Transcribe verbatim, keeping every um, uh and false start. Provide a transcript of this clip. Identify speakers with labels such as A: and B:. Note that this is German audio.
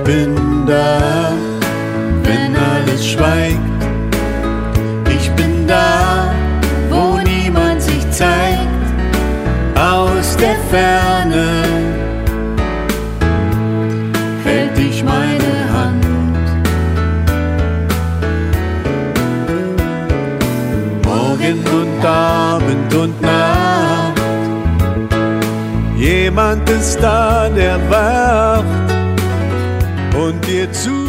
A: bin da, wenn alles schweigt. Ich bin da, wo niemand sich zeigt. Aus der Ferne hält dich meine Hand. Morgen und Abend und Nacht, jemand ist da, der wacht und dir zu